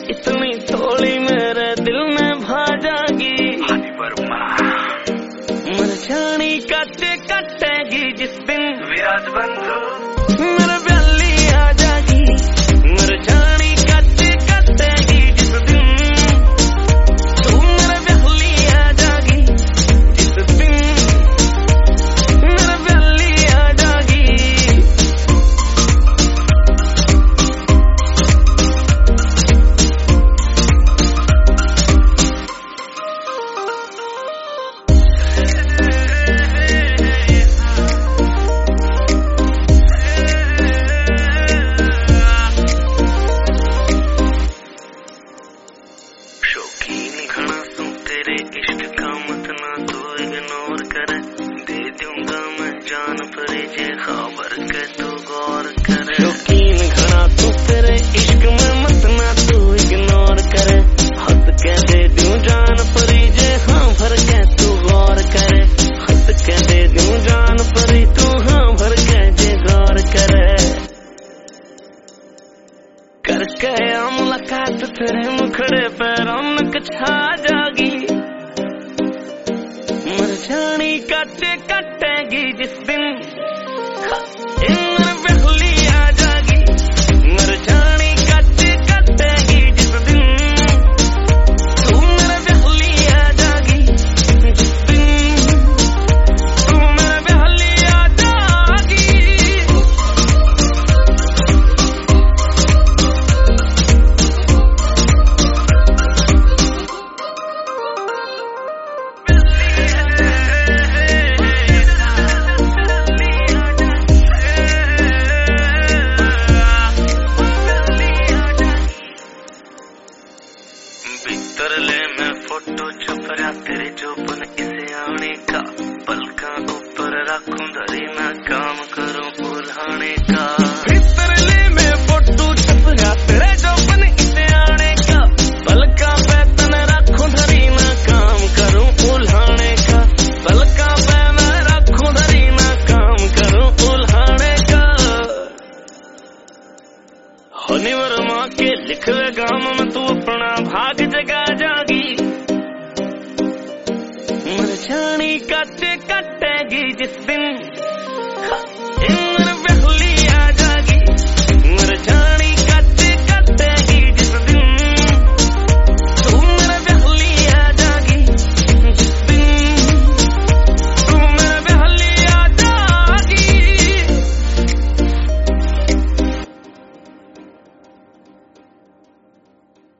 इतनी थोड़ी मेरे दिल में भा जागी। मुरझानी काटे काटेगी जिस दिन विराट बंधु मेरे ब्याली आ जागी। मुरझानी काटे काटेगी जिस दिन तू मेरे ब्याली आ जागी। जिस दिन मेरे ब्याली आ जागी। शौकीन घना तू तेरे इश्क का मत ना तू इग्नोर करे। दे दूंगा मैं जान परी जे खबर के तू गौर करे। शौकीन घना तू तेरे इश्क में मत ना तू इग्नोर करे। हंस के दे दूं जान परी जे हाँ भर के तू गौर करे। हंस के दे दूं जान परी तू हाँ भर के जे गौर करे। करके मुलाकात तेरे मुखड़े पे रौनक छा जागी। मुरझानी काटे काटेगी जिस दिन मेरे ब्याली आ जागी। मुरझानी काटे काटेगी जिस दिन तू मेरे ब्याली आ जागी। जिस दिन तू मेरे ब्याली आ जागी। भीतर ले मैं फोटो छुप रहा तेरे जोबन इसे आने का। पलका ऊपर रखूं धरी ना काम करूं उल्हाने का। भीतर ले मैं फोटो छुप रहा तेरे जोबन इसे आने का। पलका पे तन रखूं धरी ना काम करूं उल्हाने का। पलका पे मैं रखूं धरी ना काम करूं उल्हाने का। होनी वर्मा के लिखवे गाम में तू अपना भाग जगा जागी। मुरझानी काटे काटेगी जिस दिन